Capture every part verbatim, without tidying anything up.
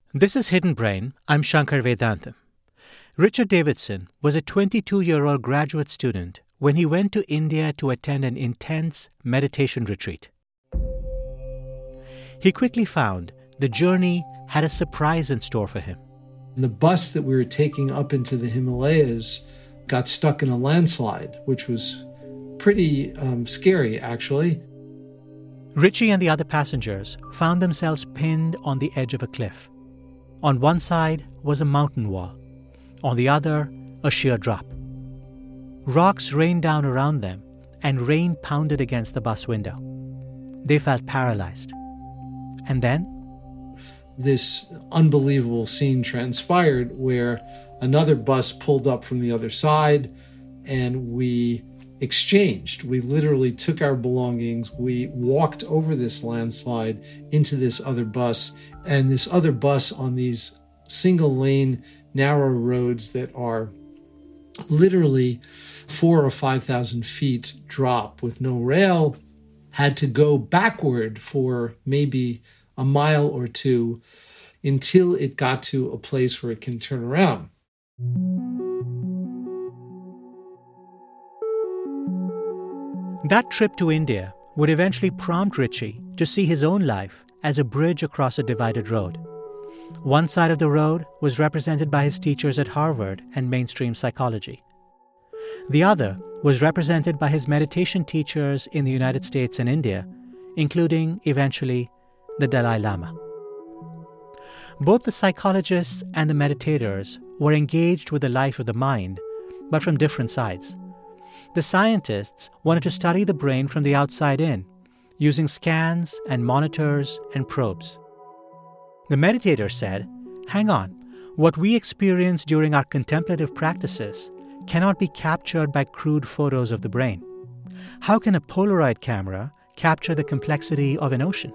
This is Hidden Brain. I'm Shankar Vedantam. Richard Davidson was a twenty-two-year-old graduate student when he went to India to attend an intense meditation retreat. He quickly found the journey had a surprise in store for him. The bus that we were taking up into the Himalayas got stuck in a landslide, which was pretty um, scary, actually. Richie and the other passengers found themselves pinned on the edge of a cliff. On one side was a mountain wall. On the other, a sheer drop. Rocks rained down around them, and rain pounded against the bus window. They felt paralyzed. And then? This unbelievable scene transpired where another bus pulled up from the other side, and we exchanged. We literally took our belongings. We walked over this landslide into this other bus, and this other bus on these single lane narrow roads that are literally four or five thousand feet drop with no rail had to go backward for maybe a mile or two until it got to a place where it can turn around. That trip to India would eventually prompt Richie to see his own life as a bridge across a divided road. One side of the road was represented by his teachers at Harvard and mainstream psychology. The other was represented by his meditation teachers in the United States and India, including, eventually, the Dalai Lama. Both the psychologists and the meditators were engaged with the life of the mind, but from different sides. The scientists wanted to study the brain from the outside in, using scans and monitors and probes. The meditator said, hang on, what we experience during our contemplative practices cannot be captured by crude photos of the brain. How can a Polaroid camera capture the complexity of an ocean?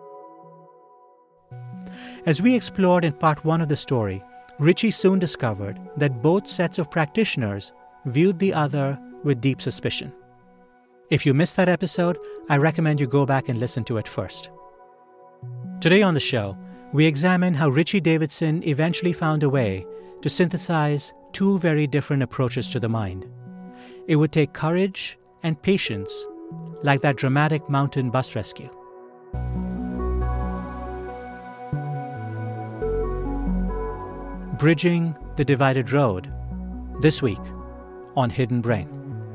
As we explored in part one of the story, Richie soon discovered that both sets of practitioners viewed the other with deep suspicion. If you missed that episode, I recommend you go back and listen to it first. Today on the show, we examine how Richie Davidson eventually found a way to synthesize two very different approaches to the mind. It would take courage and patience, like that dramatic mountain bus rescue. Bridging the Divided Road, this week on Hidden Brain.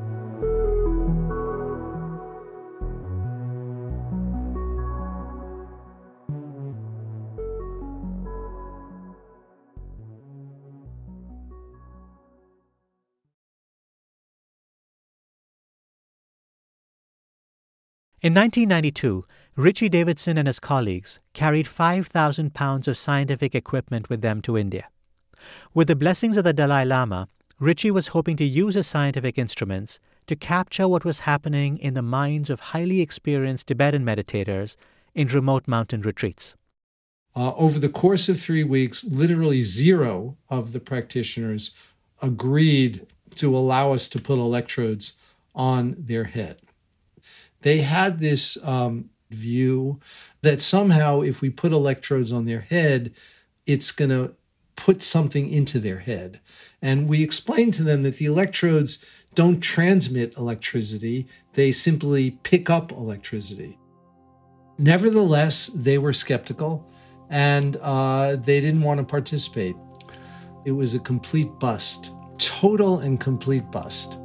In nineteen ninety-two, Richie Davidson and his colleagues carried five thousand pounds of scientific equipment with them to India. With the blessings of the Dalai Lama, Richie was hoping to use his scientific instruments to capture what was happening in the minds of highly experienced Tibetan meditators in remote mountain retreats. Uh, over the course of three weeks, literally zero of the practitioners agreed to allow us to put electrodes on their head. They had this um, view that somehow if we put electrodes on their head, it's going to put something into their head. And we explained to them that the electrodes don't transmit electricity, they simply pick up electricity. Nevertheless, they were skeptical and uh, they didn't want to participate. It was a complete bust, total and complete bust.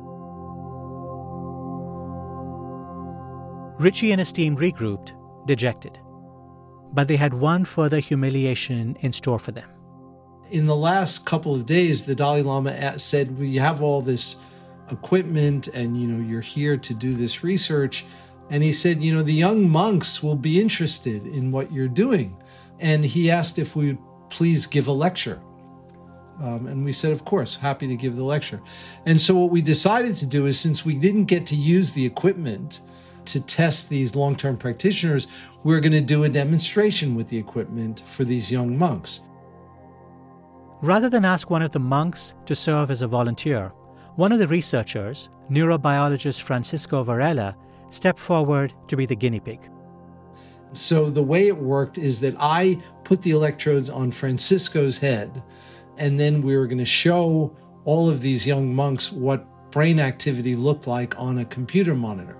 Richie and his team regrouped, dejected. But they had one further humiliation in store for them. In the last couple of days, the Dalai Lama said, we have all this equipment and, you know, you're here to do this research. And he said, you know, the young monks will be interested in what you're doing. And he asked if we would please give a lecture. Um, and we said, of course, happy to give the lecture. And so what we decided to do is, since we didn't get to use the equipment to test these long-term practitioners, we're going to do a demonstration with the equipment for these young monks. Rather than ask one of the monks to serve as a volunteer, one of the researchers, neurobiologist Francisco Varela, stepped forward to be the guinea pig. So the way it worked is that I put the electrodes on Francisco's head, and then we were going to show all of these young monks what brain activity looked like on a computer monitor.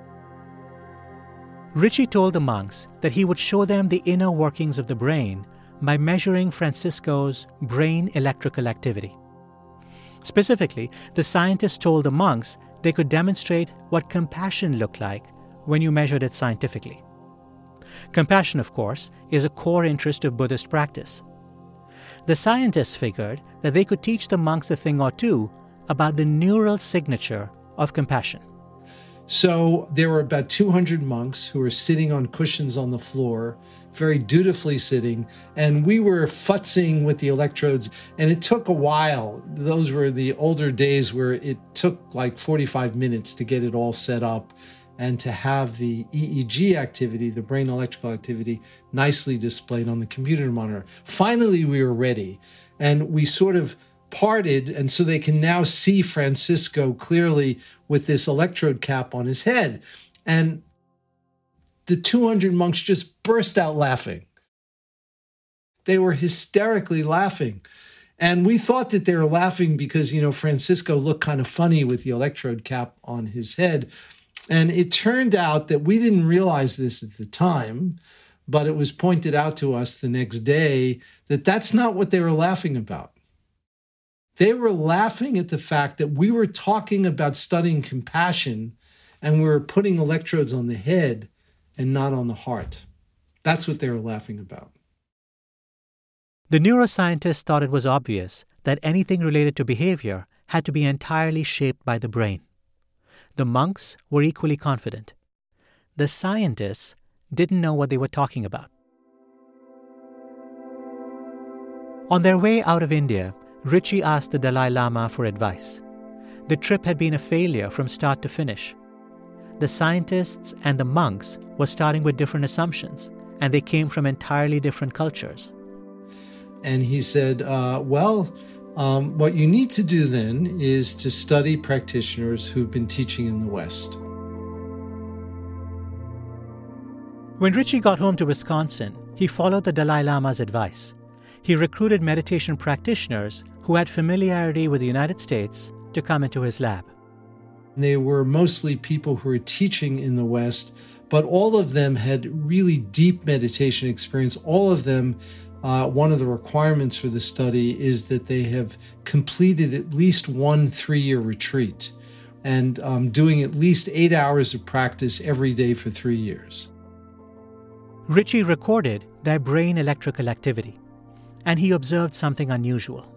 Ritchie told the monks that he would show them the inner workings of the brain by measuring Francisco's brain electrical activity. Specifically, the scientists told the monks they could demonstrate what compassion looked like when you measured it scientifically. Compassion, of course, is a core interest of Buddhist practice. The scientists figured that they could teach the monks a thing or two about the neural signature of compassion. So there were about two hundred monks who were sitting on cushions on the floor, very dutifully sitting, and we were futzing with the electrodes, and it took a while. Those were the older days where it took like forty-five minutes to get it all set up and to have the E E G activity, the brain electrical activity, nicely displayed on the computer monitor. Finally, we were ready, and we sort of parted, and so they can now see Francisco clearly with this electrode cap on his head. And the two hundred monks just burst out laughing. They were hysterically laughing. And we thought that they were laughing because, you know, Francisco looked kind of funny with the electrode cap on his head. And it turned out that we didn't realize this at the time, but it was pointed out to us the next day that that's not what they were laughing about. They were laughing at the fact that we were talking about studying compassion and we were putting electrodes on the head and not on the heart. That's what they were laughing about. The neuroscientists thought it was obvious that anything related to behavior had to be entirely shaped by the brain. The monks were equally confident. The scientists didn't know what they were talking about. On their way out of India, Ritchie asked the Dalai Lama for advice. The trip had been a failure from start to finish. The scientists and the monks were starting with different assumptions, and they came from entirely different cultures. And he said, uh, well, um, what you need to do then is to study practitioners who've been teaching in the West. When Ritchie got home to Wisconsin, he followed the Dalai Lama's advice. He recruited meditation practitioners who had familiarity with the United States to come into his lab. They were mostly people who were teaching in the West, but all of them had really deep meditation experience. All of them, uh, one of the requirements for the study is that they have completed at least one three-year retreat and um, doing at least eight hours of practice every day for three years. Ritchie recorded their brain electrical activity, and he observed something unusual.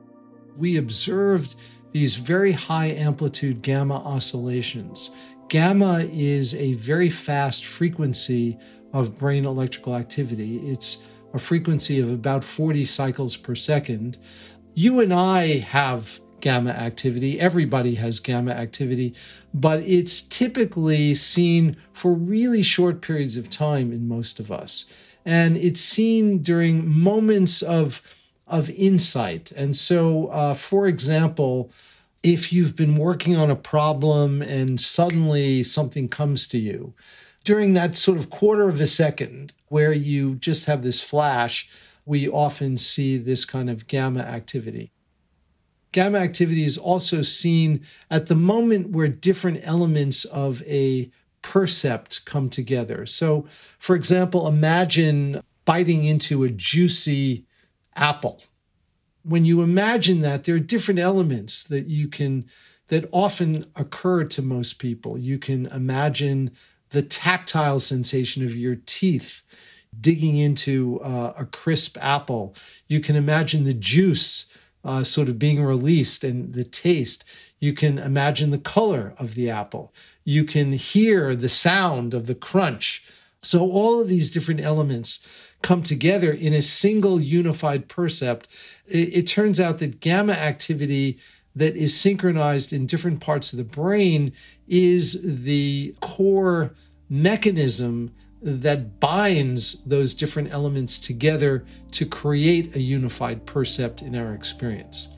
We observed these very high amplitude gamma oscillations. Gamma is a very fast frequency of brain electrical activity. It's a frequency of about forty cycles per second. You and I have gamma activity. Everybody has gamma activity, but it's typically seen for really short periods of time in most of us. And it's seen during moments of, of insight. And so, uh, for example, if you've been working on a problem and suddenly something comes to you, during that sort of quarter of a second where you just have this flash, we often see this kind of gamma activity. Gamma activity is also seen at the moment where different elements of a percept come together. So, for example, imagine biting into a juicy apple. When you imagine that, there are different elements that you can, that often occur to most people. You can imagine the tactile sensation of your teeth digging into uh, a crisp apple. You can imagine the juice uh, sort of being released and the taste. You can imagine the color of the apple. You can hear the sound of the crunch. So all of these different elements come together in a single unified percept. It, it turns out that gamma activity that is synchronized in different parts of the brain is the core mechanism that binds those different elements together to create a unified percept in our experience.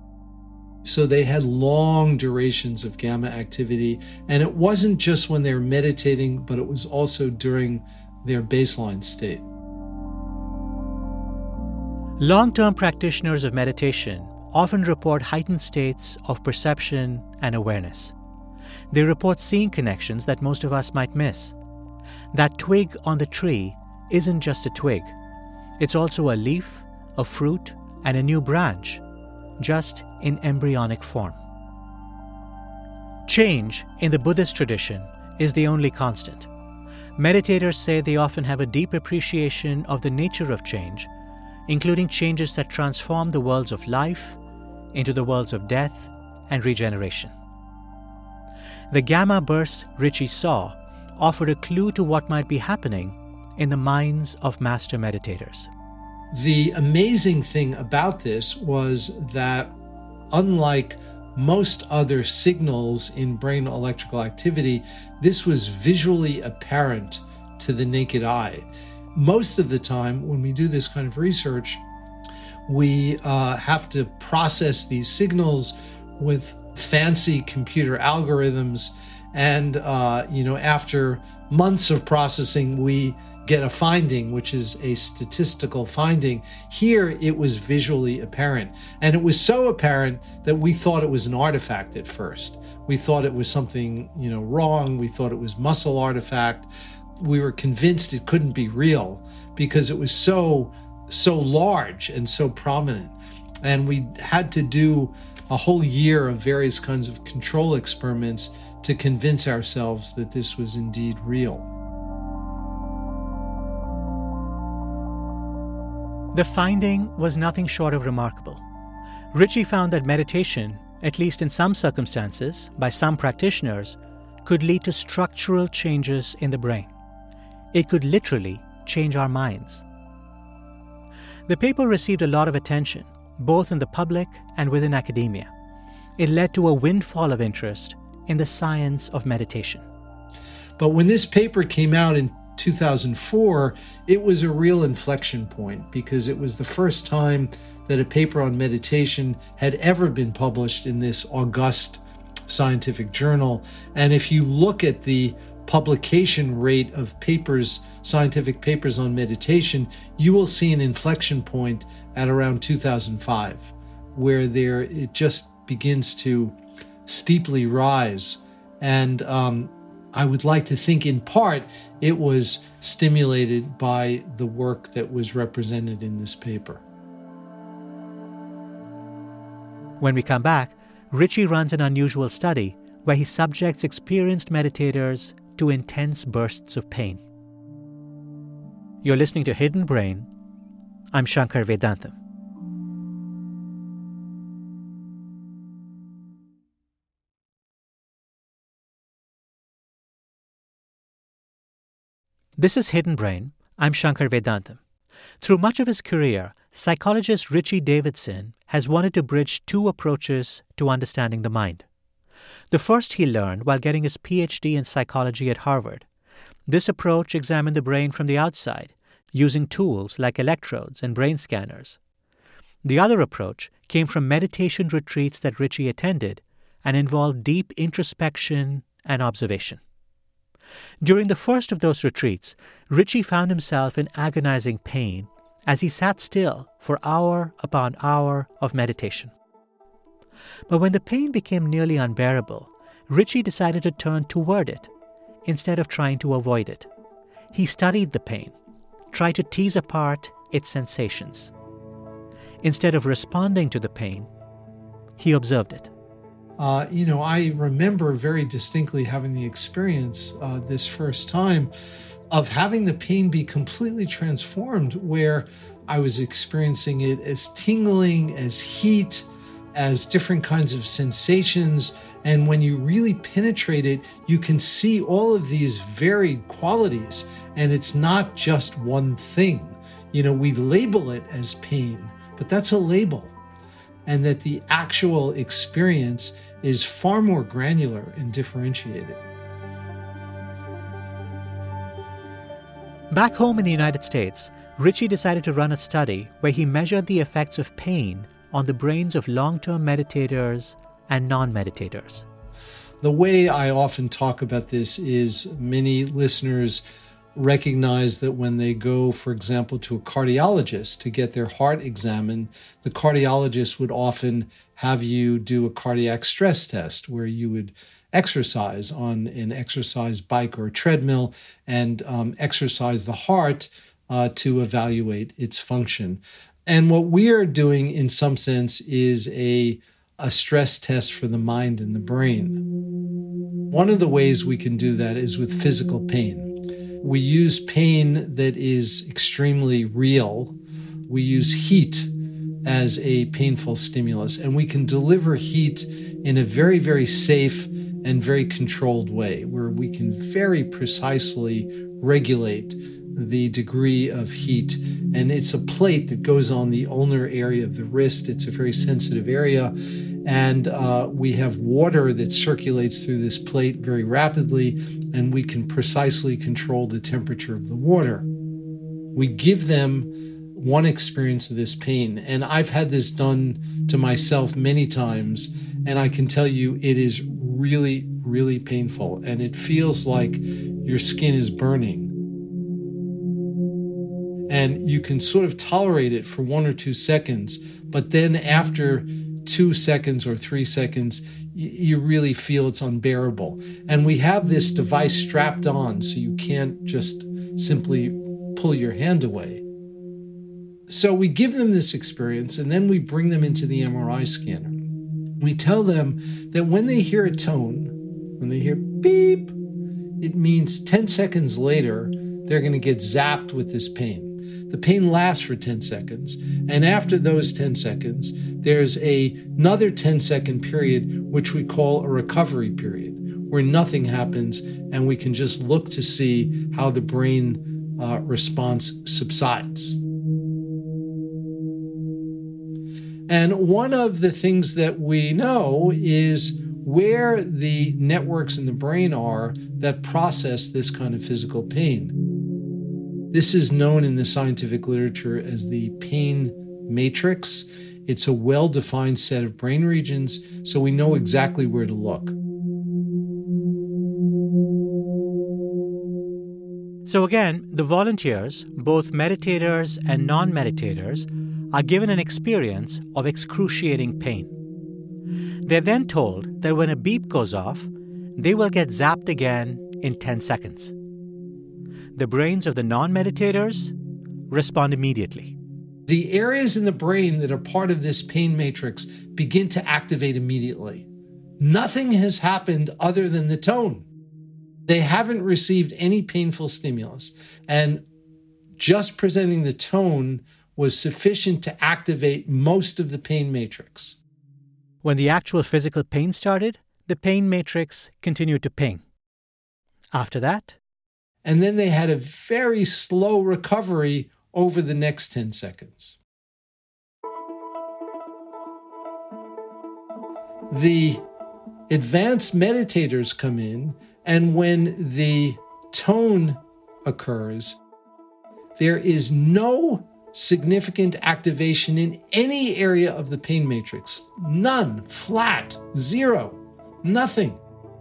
So they had long durations of gamma activity, and it wasn't just when they were meditating, but it was also during their baseline state. Long-term practitioners of meditation often report heightened states of perception and awareness. They report seeing connections that most of us might miss. That twig on the tree isn't just a twig. It's also a leaf, a fruit, and a new branch, just in embryonic form. Change in the Buddhist tradition is the only constant. Meditators say they often have a deep appreciation of the nature of change, including changes that transform the worlds of life into the worlds of death and regeneration. The gamma bursts Ritchie saw offered a clue to what might be happening in the minds of master meditators. The amazing thing about this was that, unlike most other signals in brain electrical activity, this was visually apparent to the naked eye. Most of the time, when we do this kind of research, we uh, have to process these signals with fancy computer algorithms. And, uh, you know, after months of processing, we get a finding, which is a statistical finding. Here, it was visually apparent. And it was so apparent that we thought it was an artifact at first. We thought it was something, you know, wrong. We thought it was muscle artifact. We were convinced it couldn't be real because it was so, so large and so prominent. And we had to do a whole year of various kinds of control experiments to convince ourselves that this was indeed real. The finding was nothing short of remarkable. Ritchie found that meditation, at least in some circumstances, by some practitioners, could lead to structural changes in the brain. It could literally change our minds. The paper received a lot of attention, both in the public and within academia. It led to a windfall of interest in the science of meditation. But when this paper came out in two thousand four, it was a real inflection point because it was the first time that a paper on meditation had ever been published in this august scientific journal. And if you look at the publication rate of papers, scientific papers on meditation, you will see an inflection point at around two thousand five, where there it just begins to steeply rise. And um, I would like to think in part it was stimulated by the work that was represented in this paper. When we come back, Ritchie runs an unusual study where he subjects experienced meditators to intense bursts of pain. You're listening to Hidden Brain. I'm Shankar Vedantam. This is Hidden Brain. I'm Shankar Vedantam. Through much of his career, psychologist Ritchie Davidson has wanted to bridge two approaches to understanding the mind. The first he learned while getting his P H D in psychology at Harvard. This approach examined the brain from the outside, using tools like electrodes and brain scanners. The other approach came from meditation retreats that Ritchie attended and involved deep introspection and observation. During the first of those retreats, Ritchie found himself in agonizing pain as he sat still for hour upon hour of meditation. But when the pain became nearly unbearable, Ritchie decided to turn toward it instead of trying to avoid it. He studied the pain, tried to tease apart its sensations. Instead of responding to the pain, he observed it. Uh, you know, I remember very distinctly having the experience uh, this first time of having the pain be completely transformed, where I was experiencing it as tingling, as heat, as different kinds of sensations. And when you really penetrate it, you can see all of these varied qualities. And it's not just one thing. You know, we label it as pain, but that's a label. And that the actual experience is far more granular and differentiated. Back home in the United States, Ritchie decided to run a study where he measured the effects of pain on the brains of long-term meditators and non-meditators. The way I often talk about this is many listeners recognize that when they go, for example, to a cardiologist to get their heart examined, the cardiologist would often have you do a cardiac stress test where you would exercise on an exercise bike or a treadmill and um, exercise the heart uh, to evaluate its function. And what we are doing in some sense is a, a stress test for the mind and the brain. One of the ways we can do that is with physical pain. We use pain that is extremely real. We use heat as a painful stimulus, and we can deliver heat in a very, very safe and very controlled way, where we can very precisely regulate the degree of heat. And it's a plate that goes on the ulnar area of the wrist. It's a very sensitive area. And uh, we have water that circulates through this plate very rapidly, and we can precisely control the temperature of the water. We give them one experience of this pain, and I've had this done to myself many times, and I can tell you it is really, really painful, and it feels like your skin is burning. And you can sort of tolerate it for one or two seconds, but then after two seconds or three seconds, you really feel it's unbearable. And we have this device strapped on so you can't just simply pull your hand away. So we give them this experience, and then we bring them into the M R I scanner. We tell them that when they hear a tone, when they hear beep, it means ten seconds later, they're going to get zapped with this pain. The pain lasts for ten seconds. And after those ten seconds, there's a, another ten second period, which we call a recovery period, where nothing happens and we can just look to see how the brain uh, response subsides. And one of the things that we know is where the networks in the brain are that process this kind of physical pain. This is known in the scientific literature as the pain matrix. It's a well-defined set of brain regions, so we know exactly where to look. So again, the volunteers, both meditators and non-meditators, are given an experience of excruciating pain. They're then told that when a beep goes off, they will get zapped again in ten seconds. The brains of the non-meditators respond immediately. The areas in the brain that are part of this pain matrix begin to activate immediately. Nothing has happened other than the tone. They haven't received any painful stimulus, and just presenting the tone was sufficient to activate most of the pain matrix. When the actual physical pain started, the pain matrix continued to ping. After that, and then they had a very slow recovery over the next ten seconds. The advanced meditators come in, and when the tone occurs, there is no significant activation in any area of the pain matrix. None, flat, zero, nothing.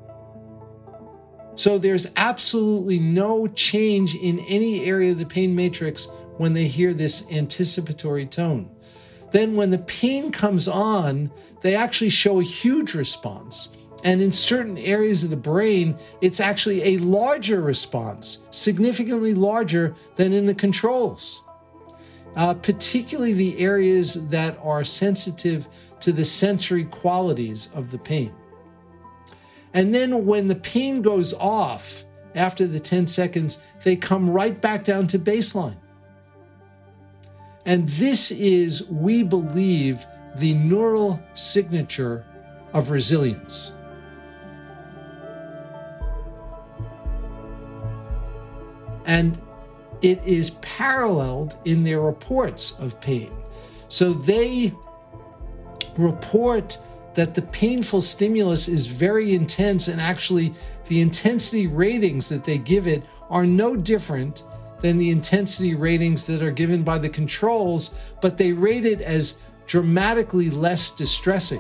So there's absolutely no change in any area of the pain matrix when they hear this anticipatory tone. Then when the pain comes on, they actually show a huge response. And in certain areas of the brain, it's actually a larger response, significantly larger than in the controls. Uh, particularly the areas that are sensitive to the sensory qualities of the pain. And then when the pain goes off after the ten seconds, they come right back down to baseline. And this is, we believe, the neural signature of resilience. And it is paralleled in their reports of pain. So they report that the painful stimulus is very intense, and actually the intensity ratings that they give it are no different than the intensity ratings that are given by the controls, but they rate it as dramatically less distressing.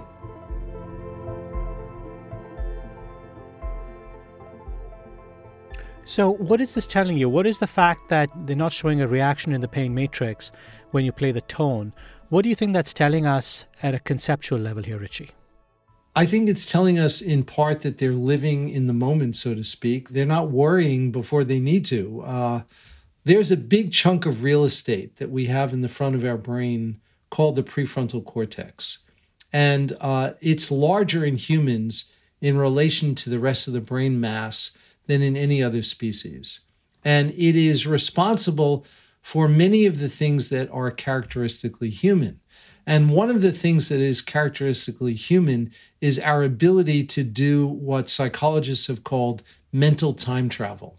So what is this telling you? What is the fact that they're not showing a reaction in the pain matrix when you play the tone? What do you think that's telling us at a conceptual level here, Richie? I think it's telling us in part that they're living in the moment, so to speak. They're not worrying before they need to. Uh, there's a big chunk of real estate that we have in the front of our brain called the prefrontal cortex. And uh, it's larger in humans in relation to the rest of the brain mass than in any other species. And it is responsible for many of the things that are characteristically human. And one of the things that is characteristically human is our ability to do what psychologists have called mental time travel.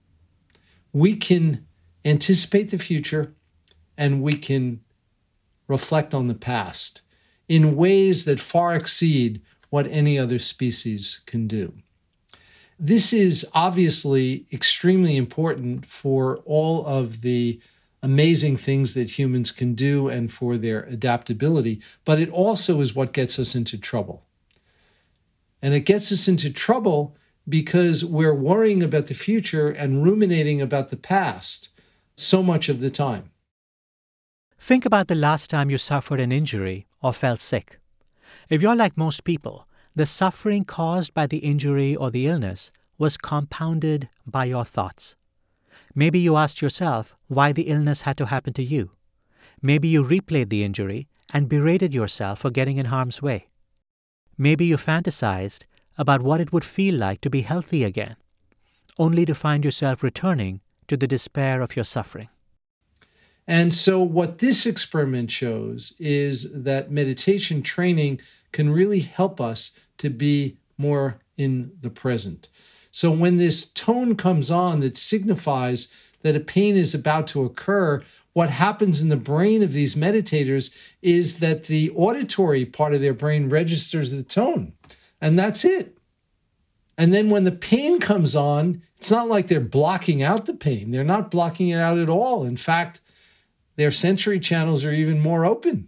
We can anticipate the future and we can reflect on the past in ways that far exceed what any other species can do. This is obviously extremely important for all of the amazing things that humans can do and for their adaptability, but it also is what gets us into trouble. And it gets us into trouble because we're worrying about the future and ruminating about the past so much of the time. Think about the last time you suffered an injury or felt sick. If you're like most people, the suffering caused by the injury or the illness was compounded by your thoughts. Maybe you asked yourself why the illness had to happen to you. Maybe you replayed the injury and berated yourself for getting in harm's way. Maybe you fantasized about what it would feel like to be healthy again, only to find yourself returning to the despair of your suffering. And so what this experiment shows is that meditation training can really help us to be more in the present. So when this tone comes on that signifies that a pain is about to occur, what happens in the brain of these meditators is that the auditory part of their brain registers the tone, and that's it. And then when the pain comes on, it's not like they're blocking out the pain. They're not blocking it out at all. In fact, their sensory channels are even more open.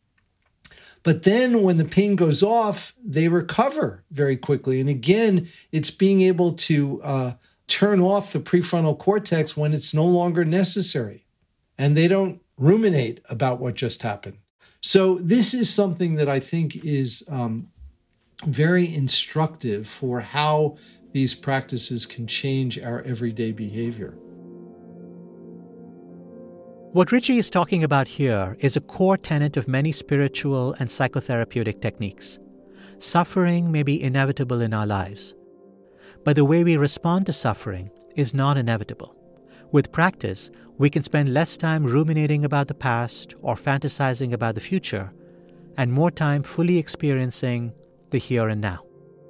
But then when the pain goes off, they recover very quickly. And again, it's being able to uh, turn off the prefrontal cortex when it's no longer necessary. And they don't ruminate about what just happened. So this is something that I think is um, very instructive for how these practices can change our everyday behavior. What Richie is talking about here is a core tenet of many spiritual and psychotherapeutic techniques. Suffering may be inevitable in our lives, but the way we respond to suffering is not inevitable. With practice, we can spend less time ruminating about the past or fantasizing about the future, and more time fully experiencing the here and now.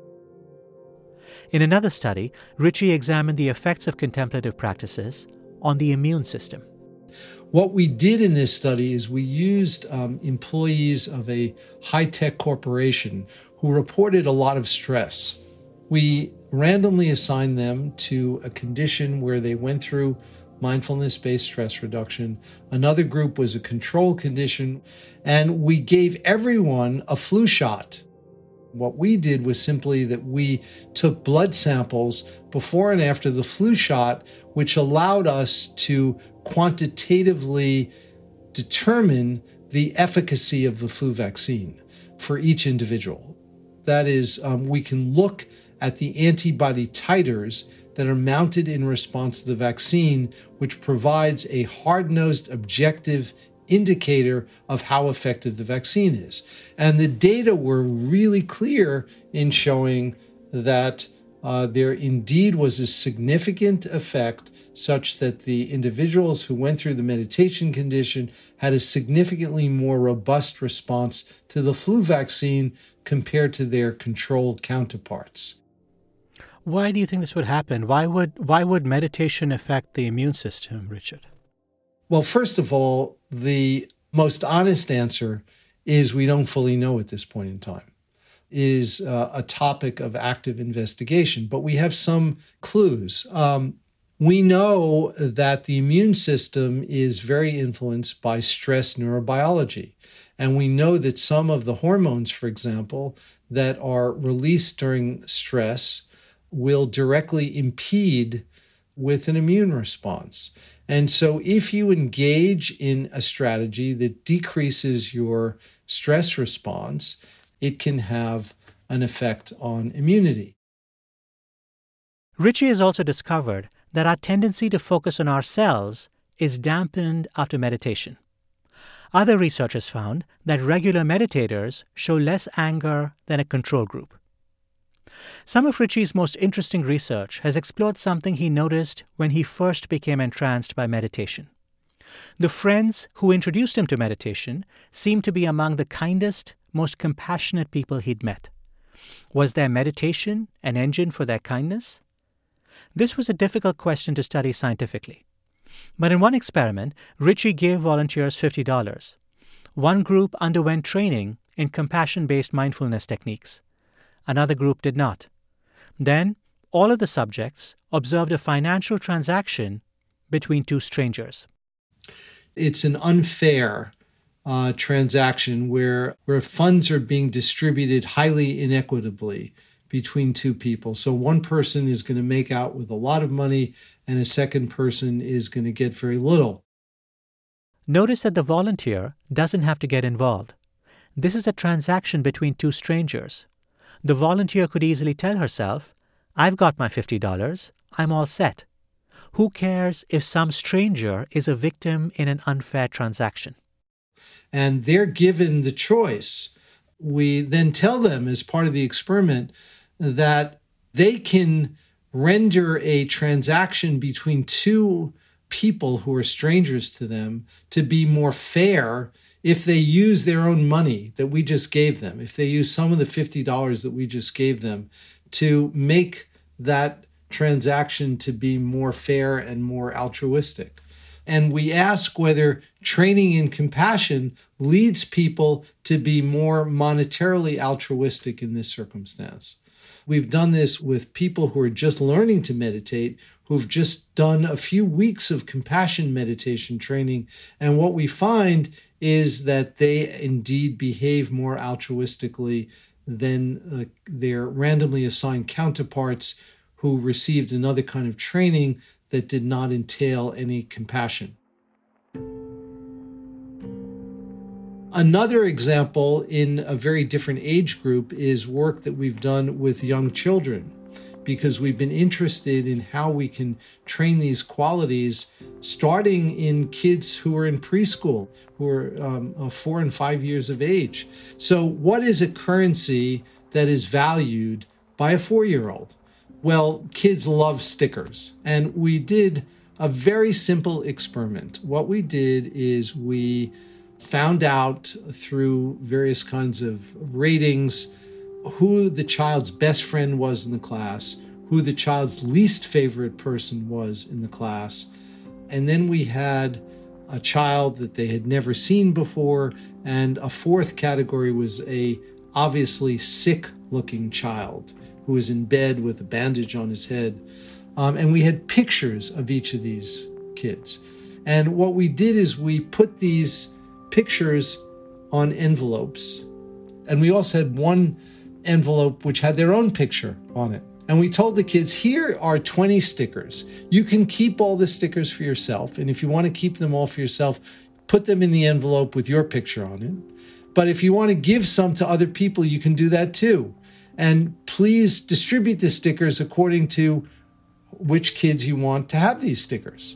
In another study, Richie examined the effects of contemplative practices on the immune system. What we did in this study is we used um, employees of a high-tech corporation who reported a lot of stress. We randomly assigned them to a condition where they went through mindfulness-based stress reduction. Another group was a control condition, and we gave everyone a flu shot. What we did was simply that we took blood samples before and after the flu shot, which allowed us to quantitatively determine the efficacy of the flu vaccine for each individual. That is, um, we can look at the antibody titers that are mounted in response to the vaccine, which provides a hard-nosed, objective indicator of how effective the vaccine is. And the data were really clear in showing that uh, there indeed was a significant effect such that the individuals who went through the meditation condition had a significantly more robust response to the flu vaccine compared to their controlled counterparts. Why do you think this would happen? Why would why would meditation affect the immune system, Richard? Well, first of all, the most honest answer is we don't fully know at this point in time. It is uh, a topic of active investigation, but we have some clues. Um, we know that the immune system is very influenced by stress neurobiology. And we know that some of the hormones, for example, that are released during stress will directly impede with an immune response. And so if you engage in a strategy that decreases your stress response, it can have an effect on immunity. Ritchie has also discovered that our tendency to focus on ourselves is dampened after meditation. Other researchers found that regular meditators show less anger than a control group. Some of Ritchie's most interesting research has explored something he noticed when he first became entranced by meditation. The friends who introduced him to meditation seemed to be among the kindest, most compassionate people he'd met. Was their meditation an engine for their kindness? This was a difficult question to study scientifically. But in one experiment, Ritchie gave volunteers fifty dollars. One group underwent training in compassion-based mindfulness techniques. Another group did not. Then, all of the subjects observed a financial transaction between two strangers. It's an unfair uh, transaction where, where funds are being distributed highly inequitably between two people. So one person is going to make out with a lot of money and a second person is going to get very little. Notice that the volunteer doesn't have to get involved. This is a transaction between two strangers. The volunteer could easily tell herself, I've got my fifty dollars, I'm all set. Who cares if some stranger is a victim in an unfair transaction? And they're given the choice. We then tell them as part of the experiment that they can render a transaction between two people who are strangers to them to be more fair if they use their own money that we just gave them, if they use some of the fifty dollars that we just gave them to make that transaction to be more fair and more altruistic. And we ask whether training in compassion leads people to be more monetarily altruistic in this circumstance. We've done this with people who are just learning to meditate, who've just done a few weeks of compassion meditation training. And what we find is that they indeed behave more altruistically than uh, their randomly assigned counterparts who received another kind of training that did not entail any compassion. Another example in a very different age group is work that we've done with young children, because we've been interested in how we can train these qualities starting in kids who are in preschool, who are um, uh, four and five years of age. So what is a currency that is valued by a four-year-old? Well, kids love stickers. And we did a very simple experiment. What we did is we found out through various kinds of ratings who the child's best friend was in the class, who the child's least favorite person was in the class. And then we had a child that they had never seen before, and a fourth category was a obviously sick-looking child who was in bed with a bandage on his head. Um, and we had pictures of each of these kids. And what we did is we put these pictures on envelopes. And we also had one envelope which had their own picture on it. And we told the kids, here are twenty stickers. You can keep all the stickers for yourself. And if you want to keep them all for yourself, put them in the envelope with your picture on it. But if you want to give some to other people, you can do that too. And please distribute the stickers according to which kids you want to have these stickers.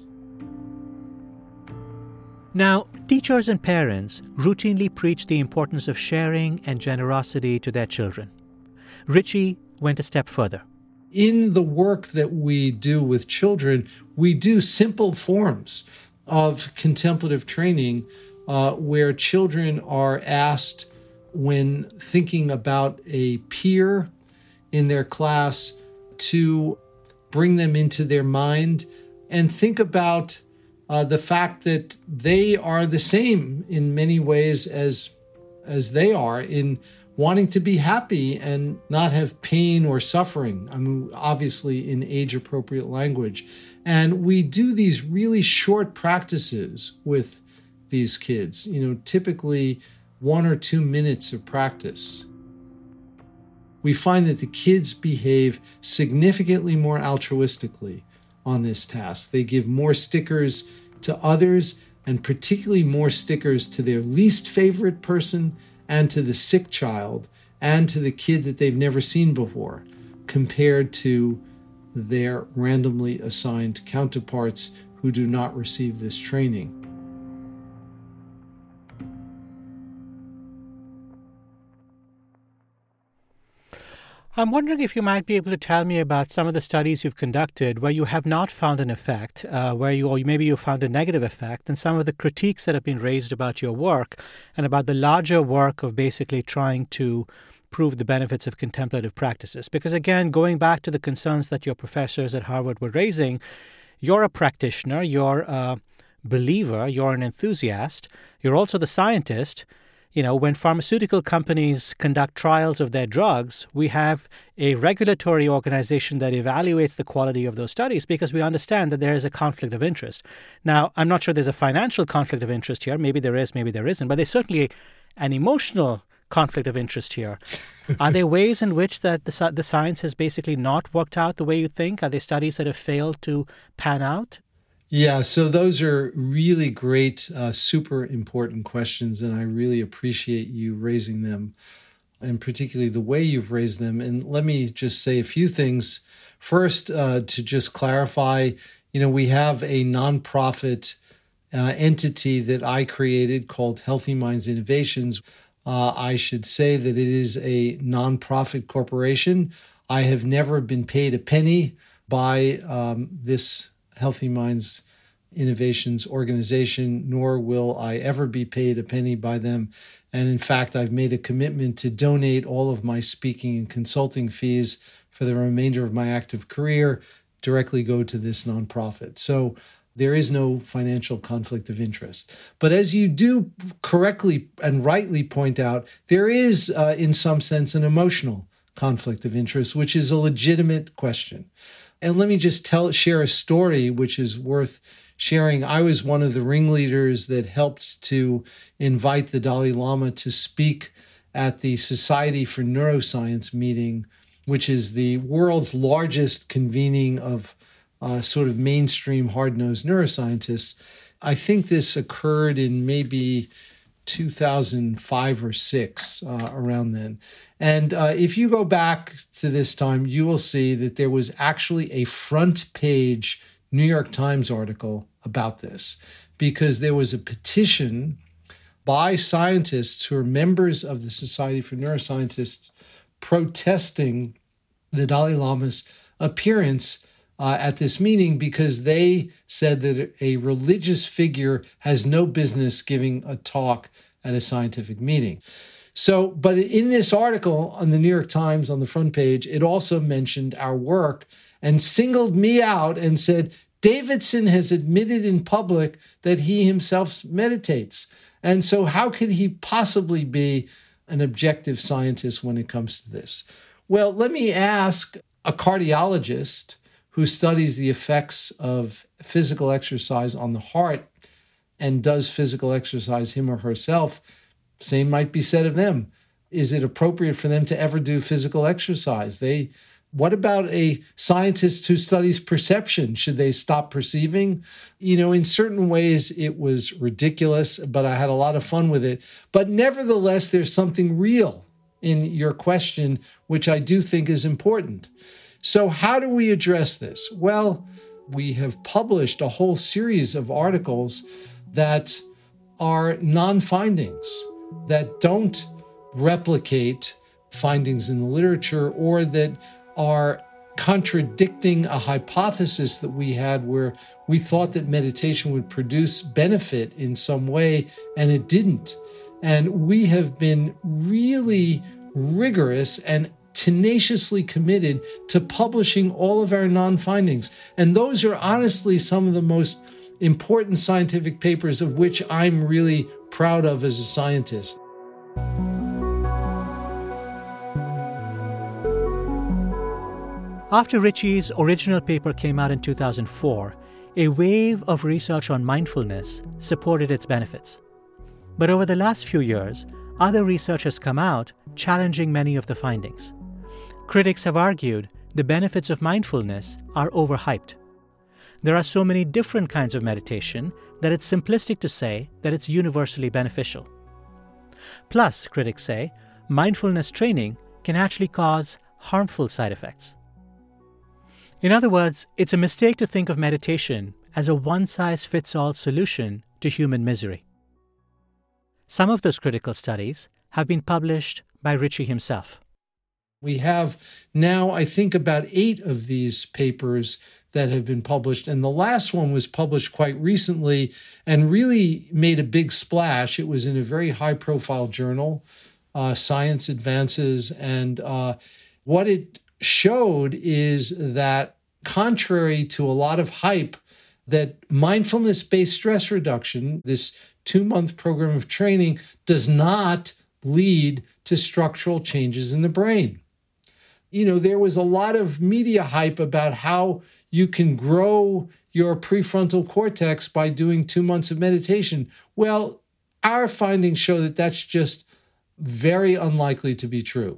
Now, teachers and parents routinely preach the importance of sharing and generosity to their children. Ritchie went a step further. In the work that we do with children, we do simple forms of contemplative training uh, where children are asked, when thinking about a peer in their class, to bring them into their mind and think about uh, the fact that they are the same in many ways as, as they are in wanting to be happy and not have pain or suffering. I mean, obviously in age-appropriate language. And we do these really short practices with these kids, you know, typically one or two minutes of practice. We find that the kids behave significantly more altruistically on this task. They give more stickers to others, and particularly more stickers to their least favorite person and to the sick child and to the kid that they've never seen before, compared to their randomly assigned counterparts who do not receive this training. I'm wondering if you might be able to tell me about some of the studies you've conducted where you have not found an effect, uh, where you or maybe you found a negative effect, and some of the critiques that have been raised about your work and about the larger work of basically trying to prove the benefits of contemplative practices. Because again, going back to the concerns that your professors at Harvard were raising, you're a practitioner, you're a believer, you're an enthusiast, you're also the scientist. You know, when pharmaceutical companies conduct trials of their drugs, we have a regulatory organization that evaluates the quality of those studies because we understand that there is a conflict of interest. Now, I'm not sure there's a financial conflict of interest here. Maybe there is, maybe there isn't. But there's certainly an emotional conflict of interest here. Are there ways in which that the, the science has basically not worked out the way you think? Are there studies that have failed to pan out? Yeah, so those are really great, uh, super important questions, and I really appreciate you raising them, and particularly the way you've raised them. And let me just say a few things. First, uh, to just clarify, you know, we have a nonprofit uh, entity that I created called Healthy Minds Innovations. Uh, I should say that it is a nonprofit corporation. I have never been paid a penny by um, this Healthy Minds Innovations organization, nor will I ever be paid a penny by them. And in fact, I've made a commitment to donate all of my speaking and consulting fees for the remainder of my active career directly go to this nonprofit. So there is no financial conflict of interest. But as you do correctly and rightly point out, there is, uh, in some sense, an emotional conflict of interest, which is a legitimate question. And let me just tell, share a story which is worth sharing. I was one of the ringleaders that helped to invite the Dalai Lama to speak at the Society for Neuroscience meeting, which is the world's largest convening of uh, sort of mainstream hard-nosed neuroscientists. I think this occurred in maybe two thousand five or six, uh, around then. And uh, if you go back to this time, you will see that there was actually a front page New York Times article about this, because there was a petition by scientists who are members of the Society for Neuroscientists protesting the Dalai Lama's appearance uh, at this meeting, because they said that a religious figure has no business giving a talk at a scientific meeting. So, but in this article on the New York Times on the front page, it also mentioned our work and singled me out and said, Davidson has admitted in public that he himself meditates. And so how could he possibly be an objective scientist when it comes to this? Well, let me ask a cardiologist who studies the effects of physical exercise on the heart and does physical exercise him or herself. Same might be said of them. Is it appropriate for them to ever do physical exercise? They, what about a scientist who studies perception? Should they stop perceiving? You know, in certain ways, it was ridiculous, but I had a lot of fun with it. But nevertheless, there's something real in your question, which I do think is important. So how do we address this? Well, we have published a whole series of articles that are non-findings, that don't replicate findings in the literature, or that are contradicting a hypothesis that we had where we thought that meditation would produce benefit in some way, and it didn't. And we have been really rigorous and tenaciously committed to publishing all of our non-findings. And those are honestly some of the most important scientific papers of which I'm really proud of as a scientist. After Ritchie's original paper came out in two thousand four, a wave of research on mindfulness supported its benefits. But over the last few years, other research has come out challenging many of the findings. Critics have argued the benefits of mindfulness are overhyped. there are so many different kinds of meditation that it's simplistic to say that it's universally beneficial. Plus, critics say, mindfulness training can actually cause harmful side effects. In other words, it's a mistake to think of meditation as a one-size-fits-all solution to human misery. Some of those critical studies have been published by Ritchie himself. We have now, I think, about eight of these papers that have been published, and the last one was published quite recently and really made a big splash. It was in a very high-profile journal, uh, Science Advances, and uh, what it showed is that, contrary to a lot of hype, that mindfulness-based stress reduction, this two-month program of training, does not lead to structural changes in the brain. You know, there was a lot of media hype about how you can grow your prefrontal cortex by doing two months of meditation. Well, our findings show that that's just very unlikely to be true.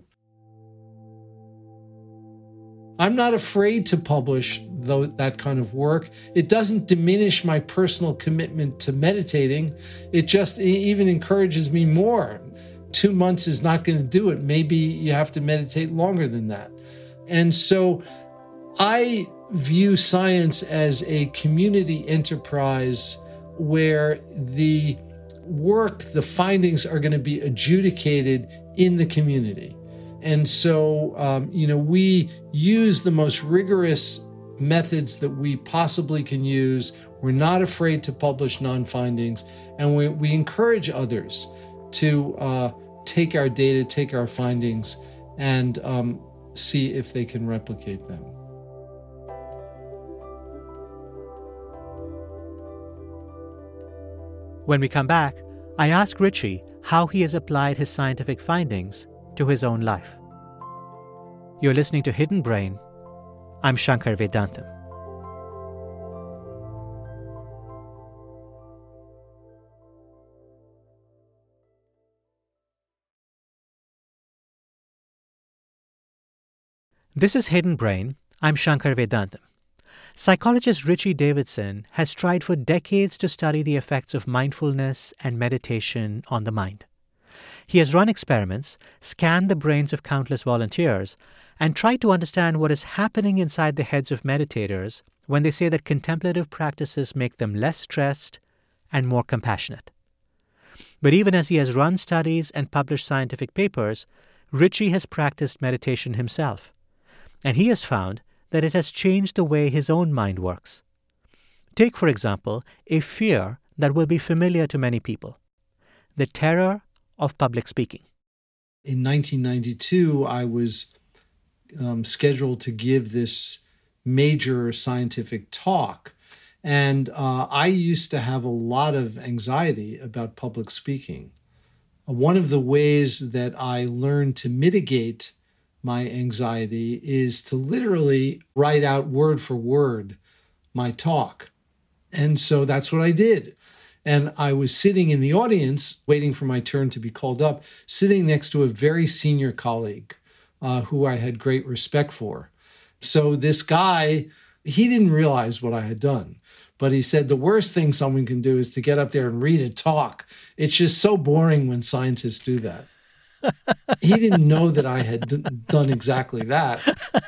I'm not afraid to publish though, that kind of work. It doesn't diminish my personal commitment to meditating. It just even encourages me more. Two months is not going to do it. Maybe you have to meditate longer than that. And so I view science as a community enterprise where the work, the findings are going to be adjudicated in the community. And so, um, you know, we use the most rigorous methods that we possibly can use. We're not afraid to publish non-findings, and we, we encourage others to uh, take our data, take our findings, and um, see if they can replicate them. When we come back, I ask Ritchie how he has applied his scientific findings to his own life. You're listening to Hidden Brain. I'm Shankar Vedantam. This is Hidden Brain. I'm Shankar Vedantam. Psychologist Ritchie Davidson has tried for decades to study the effects of mindfulness and meditation on the mind. He has run experiments, scanned the brains of countless volunteers, and tried to understand what is happening inside the heads of meditators when they say that contemplative practices make them less stressed and more compassionate. But even as he has run studies and published scientific papers, Ritchie has practiced meditation himself, and he has found that it has changed the way his own mind works. Take, for example, a fear that will be familiar to many people: the terror of public speaking. In nineteen ninety-two, I was um, scheduled to give this major scientific talk, and uh, I used to have a lot of anxiety about public speaking. One of the ways that I learned to mitigate my anxiety is to literally write out word for word my talk. And so that's what I did. And I was sitting in the audience, waiting for my turn to be called up, sitting next to a very senior colleague uh, who I had great respect for. So this guy, he didn't realize what I had done. But he said the worst thing someone can do is to get up there and read a talk. It's just so boring when scientists do that. He didn't know that I had d- done exactly that.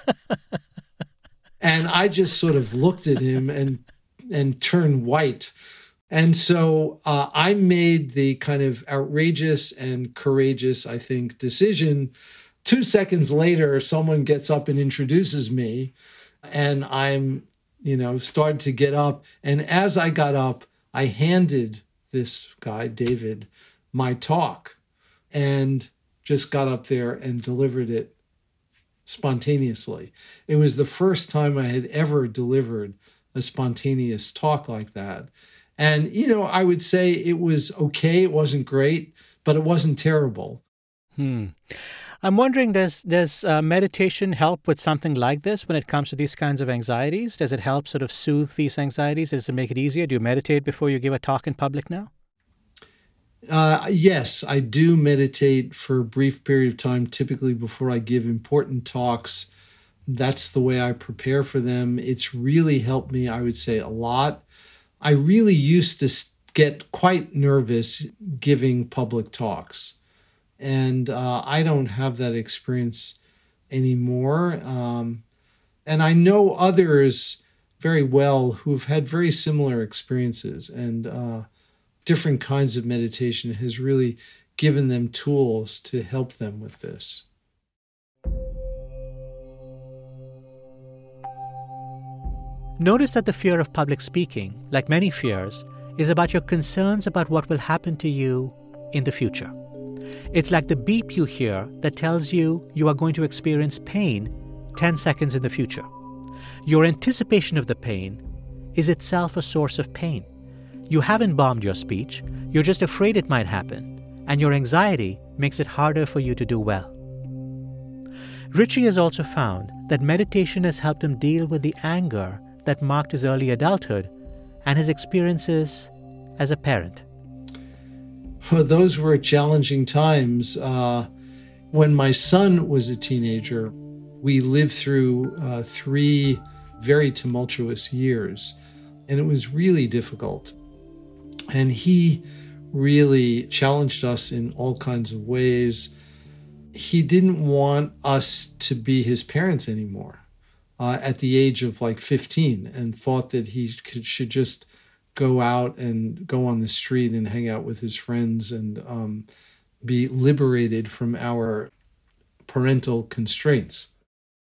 And I just sort of looked at him and and turned white. And so uh, I made the kind of outrageous and courageous, I think, decision. Two seconds later, someone gets up and introduces me, and I'm, you know, started to get up. And as I got up, I handed this guy, David, my talk, and just got up there and delivered it spontaneously. It was the first time I had ever delivered a spontaneous talk like that. And, you know, I would say it was okay. It wasn't great, but it wasn't terrible. Hmm. I'm wondering, does does uh, meditation help with something like this when it comes to these kinds of anxieties? Does it help sort of soothe these anxieties? Does it make it easier? Do you meditate before you give a talk in public now? Uh, yes, I do meditate for a brief period of time, typically before I give important talks. That's the way I prepare for them. It's really helped me, I would say, a lot. I really used to get quite nervous giving public talks. And uh, I don't have that experience anymore. Um, and I know others very well who've had very similar experiences, and uh, different kinds of meditation has really given them tools to help them with this. Notice that the fear of public speaking, like many fears, is about your concerns about what will happen to you in the future. It's like the beep you hear that tells you you are going to experience pain ten seconds in the future. Your anticipation of the pain is itself a source of pain. You haven't bombed your speech, you're just afraid it might happen, and your anxiety makes it harder for you to do well. Ritchie has also found that meditation has helped him deal with the anger that marked his early adulthood and his experiences as a parent. Well, those were challenging times. Uh, when my son was a teenager, we lived through uh, three very tumultuous years, and it was really difficult. And he really challenged us in all kinds of ways. He didn't want us to be his parents anymore uh, at the age of like fifteen, and thought that he could, should just go out and go on the street and hang out with his friends and um, be liberated from our parental constraints.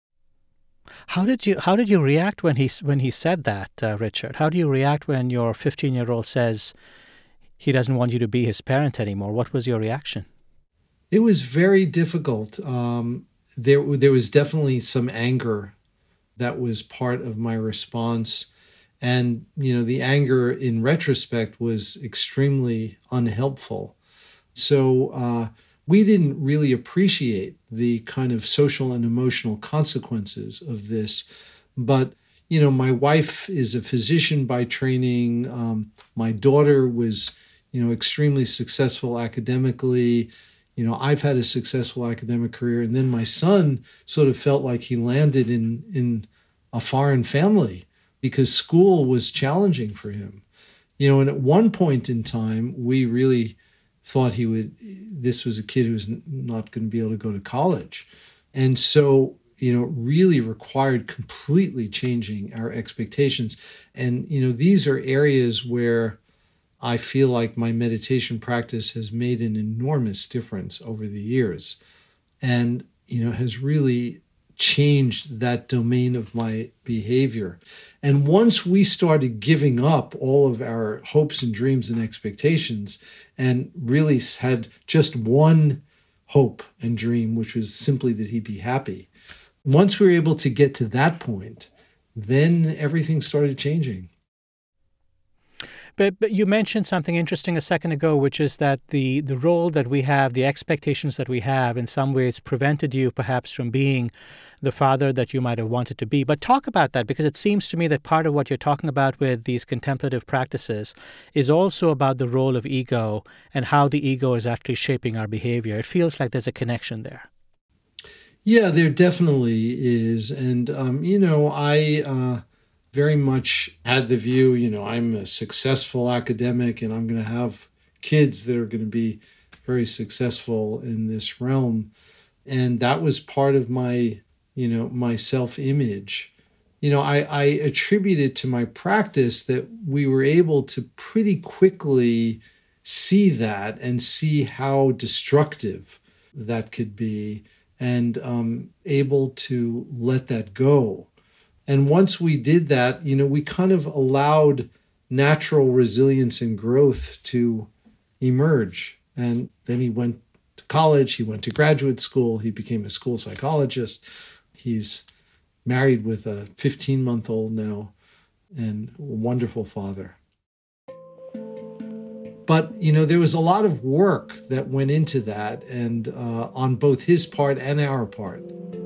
How did you How did you react when he when he said that, uh, Richard? How do you react when your fifteen-year-old says he doesn't want you to be his parent anymore? What was your reaction? It was very difficult. Um, there, there was definitely some anger that was part of my response. And, you know, the anger in retrospect was extremely unhelpful. So uh, we didn't really appreciate the kind of social and emotional consequences of this. But, you know, my wife is a physician by training. Um, my daughter was, you know, extremely successful academically. You know, I've had a successful academic career. And then my son sort of felt like he landed in, in a foreign family because school was challenging for him. You know, and at one point in time, we really thought he would, this was a kid who was not going to be able to go to college. And so, you know, it really required completely changing our expectations. And, you know, these are areas where I feel like my meditation practice has made an enormous difference over the years and, you know, has really changed that domain of my behavior. And once we started giving up all of our hopes and dreams and expectations and really had just one hope and dream, which was simply that he'd be happy, once we were able to get to that point, then everything started changing. But, but you mentioned something interesting a second ago, which is that the, the role that we have, the expectations that we have, in some ways prevented you perhaps from being the father that you might have wanted to be. But talk about that, because it seems to me that part of what you're talking about with these contemplative practices is also about the role of ego and how the ego is actually shaping our behavior. It feels like there's a connection there. Yeah, there definitely is. And, um, you know, I... Uh... very much had the view, you know, I'm a successful academic and I'm going to have kids that are going to be very successful in this realm. And that was part of my, you know, my self-image. You know, I, I attribute it to my practice that we were able to pretty quickly see that and see how destructive that could be and um, able to let that go. And once we did that, you know, we kind of allowed natural resilience and growth to emerge. And then he went to college, he went to graduate school, he became a school psychologist. He's married with a fifteen-month-old now and a wonderful father. But, you know, there was a lot of work that went into that, and uh, on both his part and our part.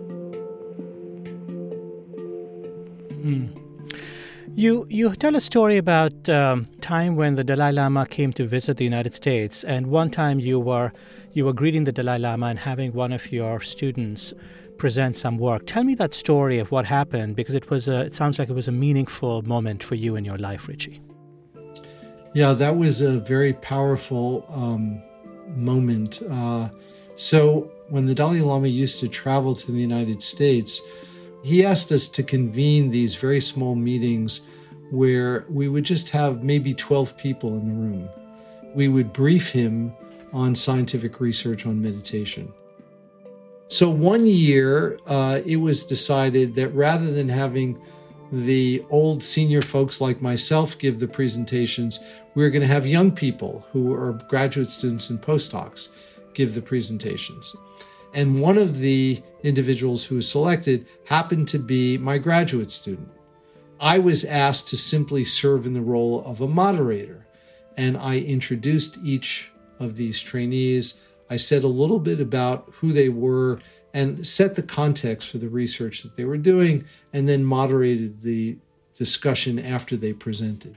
Mm. You you tell a story about um, time when the Dalai Lama came to visit the United States, and one time you were you were greeting the Dalai Lama and having one of your students present some work. Tell me that story of what happened, because it was a, it sounds like it was a meaningful moment for you in your life, Richie. Yeah, that was a very powerful um, moment. Uh, so when the Dalai Lama used to travel to the United States, he asked us to convene these very small meetings where we would just have maybe twelve people in the room. We would brief him on scientific research on meditation. So one year, uh, it was decided that rather than having the old senior folks like myself give the presentations, we were going to have young people who are graduate students and postdocs give the presentations. And one of the individuals who was selected happened to be my graduate student. I was asked to simply serve in the role of a moderator, and I introduced each of these trainees. I said a little bit about who they were and set the context for the research that they were doing, and then moderated the discussion after they presented.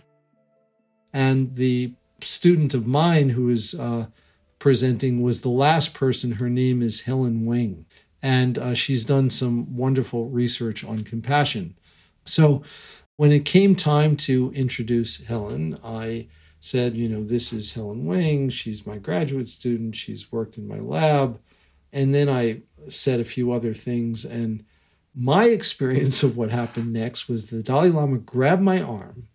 And the student of mine who was uh, presenting was the last person. Her name is Helen Wing, and uh, she's done some wonderful research on compassion. So when it came time to introduce Helen, I said, you know, this is Helen Wing. She's my graduate student. She's worked in my lab. And then I said a few other things. And my experience of what happened next was the Dalai Lama grabbed my arm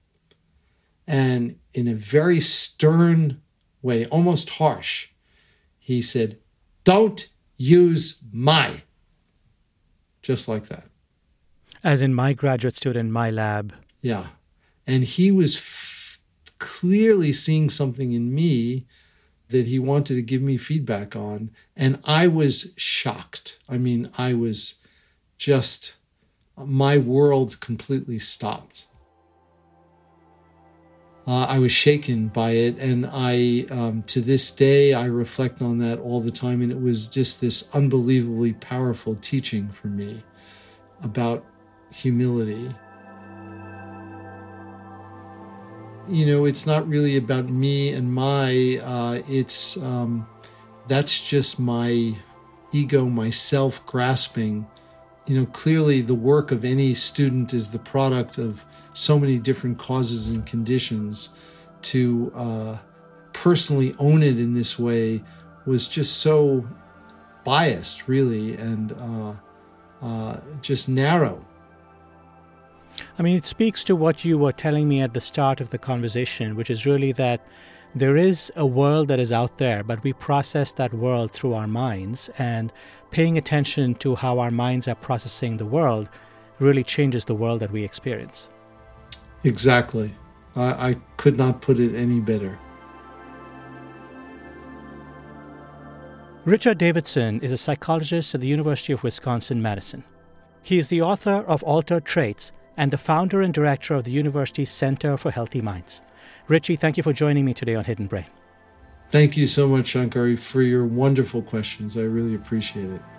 and in a very stern way, almost harsh, he said, "Don't use my." Just like that. As in my graduate student, my lab. Yeah. And he was f- clearly seeing something in me that he wanted to give me feedback on. And I was shocked. I mean, I was just, my world completely stopped. Uh, I was shaken by it. And I, um, to this day, I reflect on that all the time. And it was just this unbelievably powerful teaching for me about humility. You know, it's not really about me and my, uh, it's, um, that's just my ego, myself grasping. You know, clearly the work of any student is the product of so many different causes and conditions. To uh, personally own it in this way was just so biased, really, and uh, uh, just narrow. I mean, it speaks to what you were telling me at the start of the conversation, which is really that there is a world that is out there, but we process that world through our minds, and paying attention to how our minds are processing the world really changes the world that we experience. Exactly. I, I could not put it any better. Richard Davidson is a psychologist at the University of Wisconsin-Madison. He is the author of Altered Traits and the founder and director of the university's Center for Healthy Minds. Richie, thank you for joining me today on Hidden Brain. Thank you so much, Shankari, for your wonderful questions. I really appreciate it.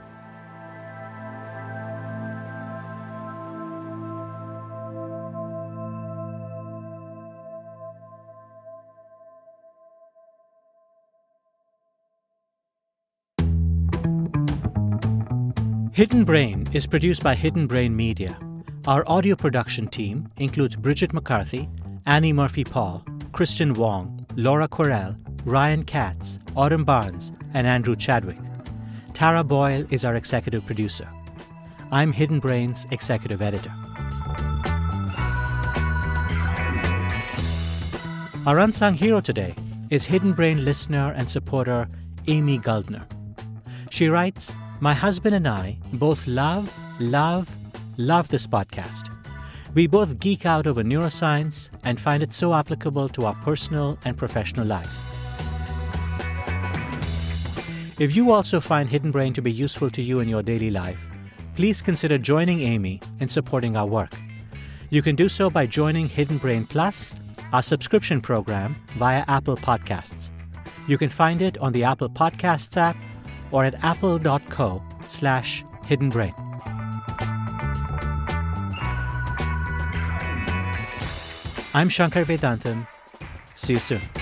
Hidden Brain is produced by Hidden Brain Media. Our audio production team includes Bridget McCarthy, Annie Murphy-Paul, Kristen Wong, Laura Correll, Ryan Katz, Autumn Barnes, and Andrew Chadwick. Tara Boyle is our executive producer. I'm Hidden Brain's executive editor. Our unsung hero today is Hidden Brain listener and supporter Amy Guldner. She writes, "My husband and I both love, love, love this podcast. We both geek out over neuroscience and find it so applicable to our personal and professional lives." If you also find Hidden Brain to be useful to you in your daily life, please consider joining Amy in supporting our work. You can do so by joining Hidden Brain Plus, our subscription program, via Apple Podcasts. You can find it on the Apple Podcasts app or at apple.co slash hidden brain. I'm Shankar Vedantam. See you soon.